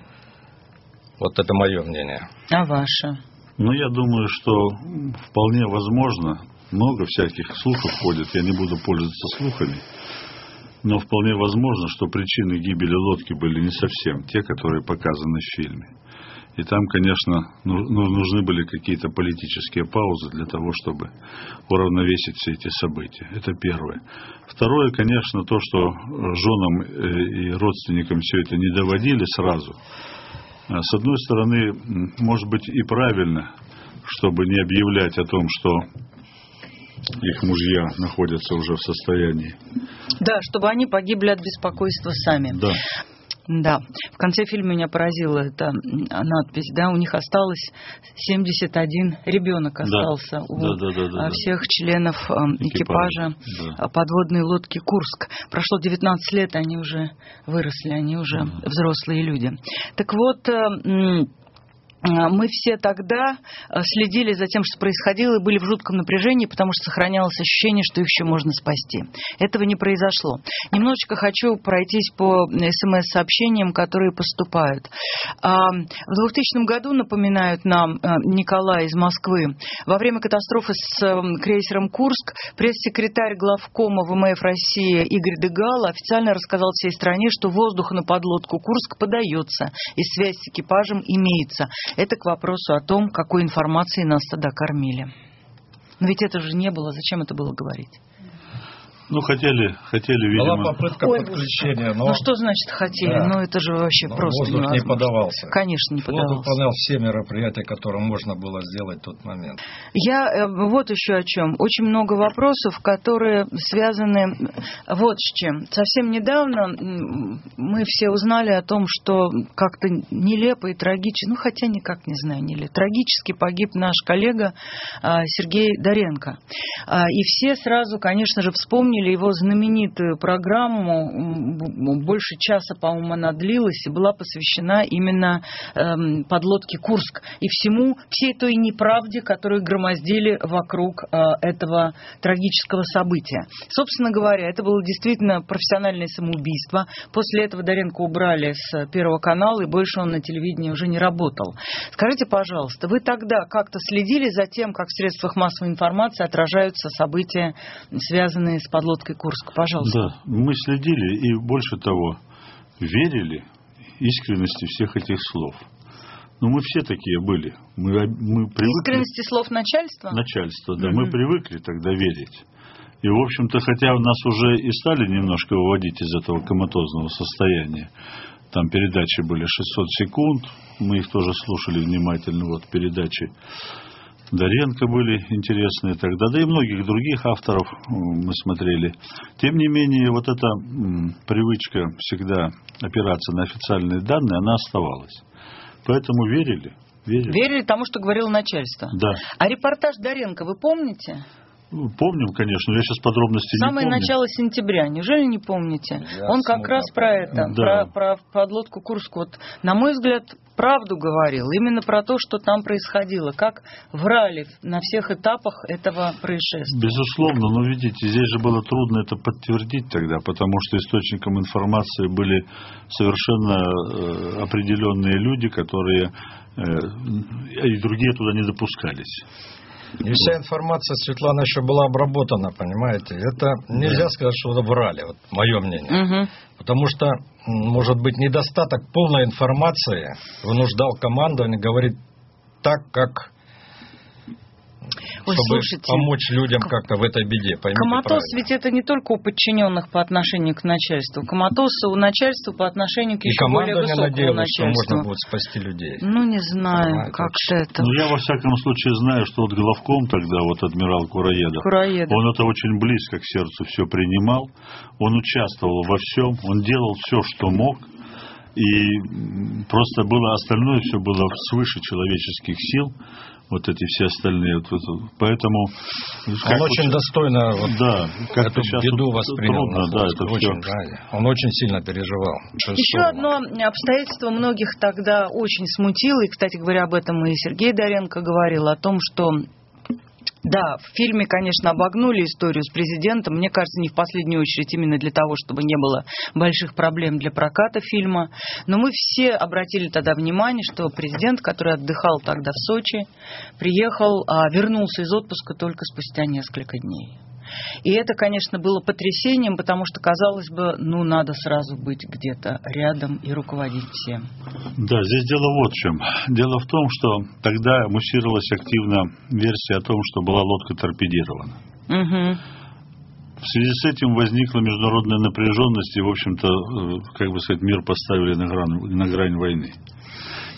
N: Вот это мое мнение.
M: А ваше?
O: Ну, я думаю, что вполне возможно, много всяких слухов ходит, я не буду пользоваться слухами, но вполне возможно, что причины гибели лодки были не совсем те, которые показаны в фильме. И там, конечно, нужны были какие-то политические паузы для того, чтобы уравновесить все эти события. Это первое. Второе, конечно, то, что женам и родственникам все это не доводили сразу. С одной стороны, может быть и правильно, чтобы не объявлять о том, что их мужья находятся уже в состоянии.
M: Да, чтобы они погибли от беспокойства сами.
O: Да.
M: Да, в конце фильма меня поразила эта надпись, да, у них осталось семьдесят один ребенок остался да. у да, да, да, да, всех да. членов экипажа, экипажа да. подводной лодки «Курск». Прошло девятнадцать лет, они уже выросли, они уже да. взрослые люди. Так вот, мы все тогда следили за тем, что происходило, и были в жутком напряжении, потому что сохранялось ощущение, что их еще можно спасти. Этого не произошло. Немножечко хочу пройтись по эс эм эс-сообщениям, которые поступают. В двухтысячном году, напоминают нам Николай из Москвы, во время катастрофы с крейсером «Курск» пресс-секретарь главкома вэ эм эф России Игорь Дегало официально рассказал всей стране, что воздух на подлодку «Курск» подается, и связь с экипажем имеется. Это к вопросу о том, какой информацией нас тогда кормили. Но ведь это же не было. Зачем это было говорить?
O: Ну, хотели, хотели, видимо...
N: Была попытка Ой, подключения, но...
M: Ну, что значит хотели? Да. Ну, это же вообще
N: но
M: просто
N: воздух
M: невозможно.
N: не подавался.
M: Конечно, не подавался.
N: Флот выполнял все мероприятия, которые можно было сделать в тот момент.
M: Я вот еще о чем. Очень много вопросов, которые связаны вот с чем. Совсем недавно мы все узнали о том, что как-то нелепо и трагически, ну, хотя никак не знаю, нелепо, трагически погиб наш коллега Сергей Доренко. И все сразу, конечно же, вспомнили его знаменитую программу, больше часа, по-моему, она длилась, и была посвящена именно эм, подлодке «Курск» и всему, всей той неправде, которую громоздили вокруг э, этого трагического события. Собственно говоря, это было действительно профессиональное самоубийство. После этого Доренко убрали с Первого канала, и больше он на телевидении уже не работал. Скажите, пожалуйста, вы тогда как-то следили за тем, как в средствах массовой информации отражаются события, связанные с подлодкой «Курск», пожалуйста.
O: Да, мы следили и, больше того, верили искренности всех этих слов. Но мы все такие были. Мы, мы привыкли...
M: Искренности слов начальства?
O: Начальства, да. Mm-hmm. Мы привыкли тогда верить. И, в общем-то, хотя нас уже и стали немножко выводить из этого коматозного состояния, там передачи были шестьсот секунд, мы их тоже слушали внимательно, вот передачи Доренко были интересные тогда, да и многих других авторов мы смотрели. Тем не менее, вот эта м, привычка всегда опираться на официальные данные, она оставалась. Поэтому верили. Верили,
M: верили тому, что говорило начальство.
O: Да.
M: А репортаж Доренко вы помните?
O: Помним, конечно, я сейчас подробности
M: Самое
O: не помню.
M: Самое начало сентября, неужели не помните?
N: Я
M: Он как раз про это,
O: да.
M: про, про подлодку «Курск». Вот, на мой взгляд, правду говорил, именно про то, что там происходило, как врали на всех этапах этого происшествия.
O: Безусловно, но видите, здесь же было трудно это подтвердить тогда, потому что источником информации были совершенно э, определенные люди, которые э, и другие туда не допускались.
N: И вся информация, Светлана, еще была обработана, понимаете? Это нельзя сказать, что это врали, вот мое мнение. Угу. Потому что, может быть, недостаток полной информации вынуждал командование говорить так, как... Ой, чтобы слушайте, помочь людям как-то в этой беде.
M: Коматоз ведь это не только у подчиненных по отношению к начальству. Коматоз у начальства по отношению к еще более высокому
N: надеялась,
M: начальству.
N: Что можно будет спасти людей.
M: Ну, не знаю, как это.
O: Ну, я во всяком случае знаю, что вот главком тогда, вот адмирал Кураедов,
M: Кураедов,
O: он это очень близко к сердцу все принимал. Он участвовал во всем, он делал все, что мог. И просто было остальное, все было свыше человеческих сил. Вот эти все остальные. Поэтому...
N: Он очень вот, достойно вот
O: да,
N: эту беду воспринял.
O: Трудно, да, это
N: очень,
O: все.
N: Да, он очень сильно переживал.
M: Еще одно обстоятельство многих тогда очень смутило. И, кстати говоря, об этом и Сергей Доренко говорил. О том, что... Да, в фильме, конечно, обогнули историю с президентом. Мне кажется, не в последнюю очередь именно для того, чтобы не было больших проблем для проката фильма. Но мы все обратили тогда внимание, что президент, который отдыхал тогда в Сочи, приехал, а вернулся из отпуска только спустя несколько дней. И это, конечно, было потрясением, потому что, казалось бы, ну, надо сразу быть где-то рядом и руководить всем.
O: Да, здесь дело вот в чем. Дело в том, что тогда муссировалась активно версия о том, что была лодка торпедирована.
M: Угу.
O: В связи с этим возникла международная напряженность, и, в общем-то, как бы сказать, мир поставили на грань, на грань войны.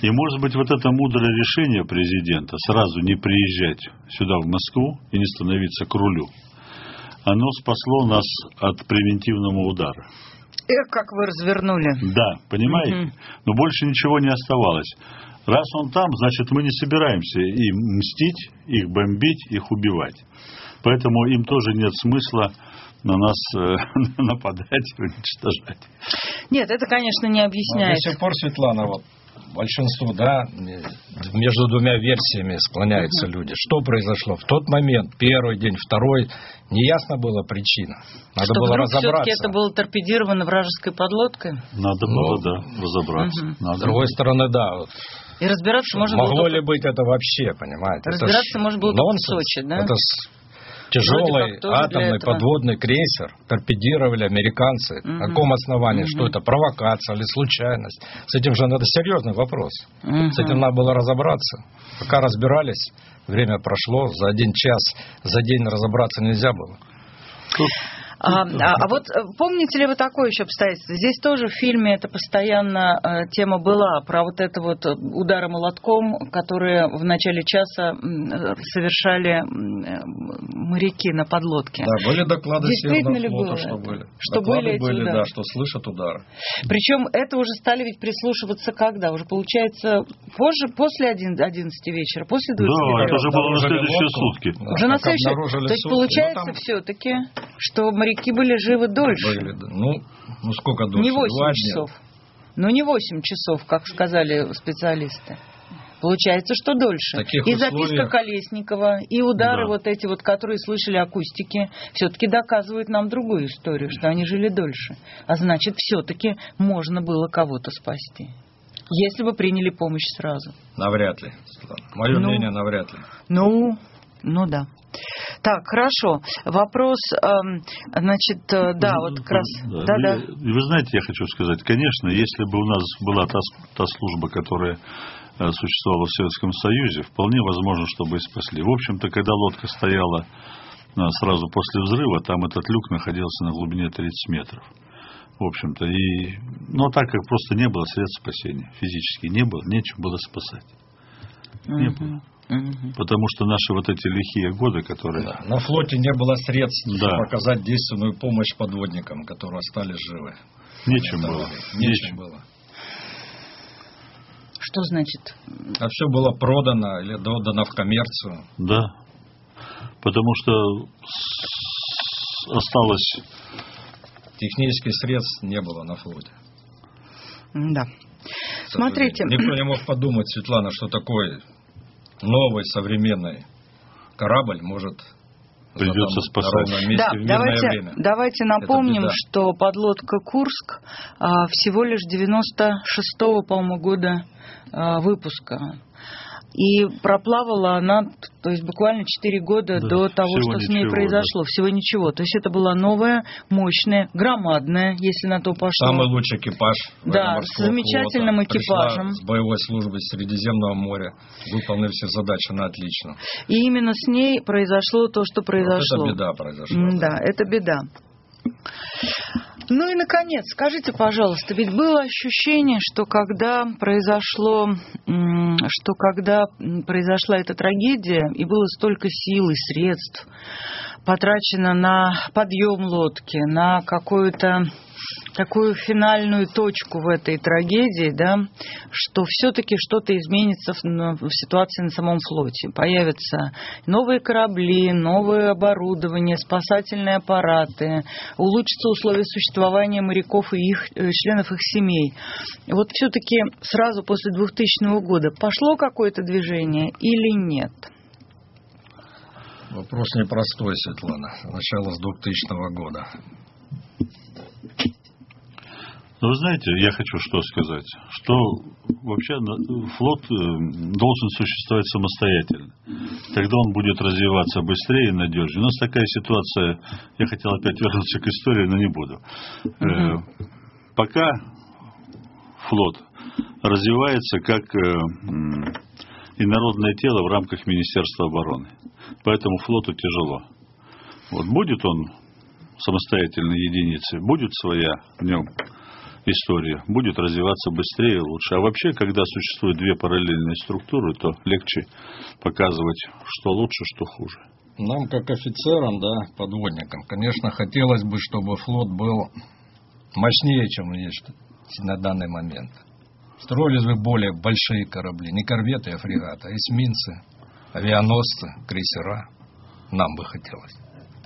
O: И, может быть, вот это мудрое решение президента сразу не приезжать сюда, в Москву, и не становиться к рулю, оно спасло нас от превентивного удара.
M: Эх, как вы развернули.
O: Да, понимаете? Угу. Но больше ничего не оставалось. Раз он там, значит, мы не собираемся им мстить, их бомбить, их убивать. Поэтому им тоже нет смысла на нас э, нападать, уничтожать.
M: Нет, это, конечно, не объясняет.
N: Но до сих пор, Светлана, вот большинство, да, между двумя версиями склоняются uh-huh. люди. Что произошло? В тот момент, первый день, второй, неясно была причина. Надо
M: что
N: было
M: вдруг
N: разобраться.
M: Все-таки это было торпедировано вражеской подлодкой?
O: Надо
N: ну,
O: было, да, разобраться.
N: Uh-huh.
O: Надо
N: С другой
O: было.
N: стороны, да. Вот.
M: И разбираться можно
N: Могло
M: было...
N: ли быть это вообще, понимаете?
M: Разбираться можно было только в Сочи, да?
N: Это тяжелый атомный подводный крейсер торпедировали американцы. Угу. На каком основании? Угу. Что это? Провокация или случайность? С этим же надо серьезный вопрос. Угу. С этим надо было разобраться. Пока разбирались, время прошло. За один час, за день разобраться нельзя было.
M: А, а, а вот помните ли вы такое еще обстоятельство? Здесь тоже в фильме это постоянно э, тема была, про вот это вот удары молотком, которые в начале часа э, совершали э, моряки на подлодке.
N: Да, были доклады
M: Действительно
N: Северного флота,
M: ли
N: что
M: было
N: были.
M: Что
N: доклады
M: были эти
N: были,
M: удары?
N: Да, что слышат удары.
M: Причем это уже стали ведь прислушиваться когда? Уже получается позже, после одиннадцати вечера, после двадцати.
O: Да, это уже было на следующие сутки.
M: Да, уже на следующие. То есть получается ну, там... все-таки, что моряки были живы дольше.
N: Были, да. ну, ну, сколько дольше?
M: Не восемь часов. Ну, не восемь часов, как сказали специалисты. Получается, что дольше.
N: Таких
M: и
N: условиях...
M: записка Колесникова, и удары
O: да.
M: вот эти вот, которые слышали акустики, все-таки доказывают нам другую историю, что они жили дольше. А значит, все-таки можно было кого-то спасти. Если бы приняли помощь сразу.
N: Навряд ли. Мое ну, мнение, навряд ли.
M: Ну, ну да. Так, хорошо. Вопрос, эм, значит, э, да, вот как раз...
O: Да,
M: да, да.
O: И вы знаете, я хочу сказать, конечно, если бы у нас была та, та служба, которая э, существовала в Советском Союзе, вполне возможно, чтобы и спасли. В общем-то, когда лодка стояла э, сразу после взрыва, там этот люк находился на глубине тридцать метров. В общем-то, и... Но так как просто не было средств спасения, физически не было, нечем было спасать. Не uh-huh. было. Угу. Потому что наши вот эти лихие годы, которые...
N: Да, на флоте не было средств,
O: да.
N: чтобы оказать действенную помощь подводникам, которые остались живы.
O: Нечем было.
N: Нечем, Нечем было.
M: Что значит?
N: А все было продано или отдано в коммерцию.
O: Да. Потому что осталось...
N: Технических средств не было на флоте.
M: Да. Смотрите.
N: Никто не мог подумать, Светлана, что такой... новый современный корабль может
O: придется спасать.
N: На месте
M: да,
N: в мирное
M: давайте,
N: время.
M: давайте напомним, что подлодка Курск а, всего лишь девяносто шестого, по-моему, года а, выпуска. И проплавала она, то есть буквально четыре года да, до того, что с ней произошло. Да. Всего ничего. То есть это была новая, мощная, громадная, если на то пошло.
N: Самый лучший экипаж.
M: Да, с замечательным
N: флота.
M: экипажем.
N: Пришла с боевой службы Средиземного моря. Выполнили все задачи на отлично.
M: И именно с ней произошло то, что произошло.
N: Вот это беда произошла.
M: Да, да, это беда. Ну и, наконец, скажите, пожалуйста, ведь было ощущение, что когда произошло, что когда произошла эта трагедия, и было столько сил и средств потрачено на подъем лодки, на какую-то такую финальную точку в этой трагедии, да, что все-таки что-то изменится в, в ситуации на самом флоте. Появятся новые корабли, новое оборудование, спасательные аппараты, улучшатся условия существования моряков и их членов их семей. Вот все-таки сразу после двухтысячного года пошло какое-то движение или нет?
N: Вопрос непростой, Светлана. Начало с двухтысячного года.
O: Но вы знаете, я хочу что сказать, что вообще флот должен существовать самостоятельно. Тогда он будет развиваться быстрее и надежнее. У нас такая ситуация, я хотел опять вернуться к истории, но не буду. Mm-hmm. Пока флот развивается как инородное тело в рамках Министерства обороны. Поэтому флоту тяжело. Вот будет он самостоятельной единицей, будет своя в нем история будет развиваться быстрее и лучше. А вообще, когда существуют две параллельные структуры, то легче показывать, что лучше, что хуже.
N: Нам, как офицерам, да, подводникам, конечно, хотелось бы, чтобы флот был мощнее, чем он есть на данный момент. Строились бы более большие корабли, не корветы, а фрегаты, а эсминцы, авианосцы, крейсера. Нам бы хотелось.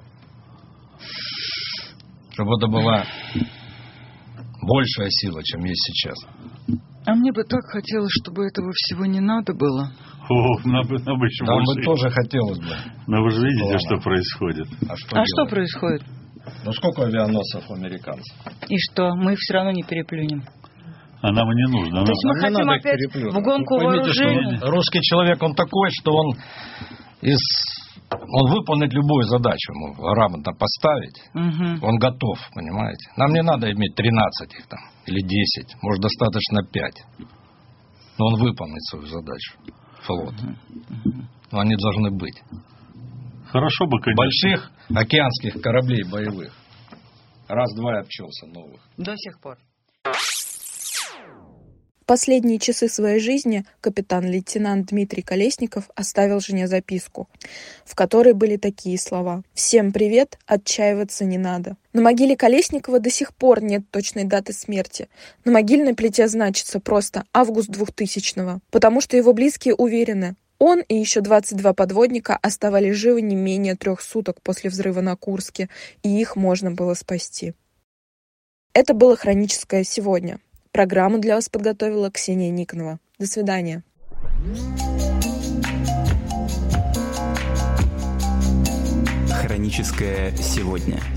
N: Чтобы это была большая сила, чем есть сейчас.
M: А мне бы так хотелось, чтобы этого всего не надо было.
O: О, нам бы, нам бы еще
N: Нам
O: больше.
N: бы тоже хотелось бы.
O: Но вы же видите,
N: Ладно.
O: что происходит.
N: А что,
M: А что происходит?
N: Ну сколько авианосцев у американцев?
M: И что? Мы их все равно не переплюнем.
O: А нам и не нужно.
M: То есть мы
N: Нам не
M: хотим
N: надо их
M: опять
N: переплюнуть.
M: в гонку
N: Вы поймите,
M: вооружений?
N: что русский человек, он такой, что он из... Он выполнит любую задачу, ему грамотно поставить.
M: Угу.
N: Он готов, понимаете? Нам не надо иметь тринадцать их там, или десять, может, достаточно пять. Но он выполнит свою задачу, флот. Но они должны быть.
O: Хорошо бы, конечно.
N: Больших океанских кораблей боевых. Раз-два и обчелся новых.
M: До сих пор.
B: Последние часы своей жизни капитан-лейтенант Дмитрий Колесников оставил жене записку, в которой были такие слова: «Всем привет, отчаиваться не надо». На могиле Колесникова до сих пор нет точной даты смерти. На могильной плите значится просто август двухтысячного, потому что его близкие уверены, он и еще двадцать два подводника оставались живы не менее трех суток после взрыва на Курске, и их можно было спасти. Это было «Хроническое сегодня». Программу для вас подготовила Ксения Никонова. До свидания.
A: Хроническое сегодня.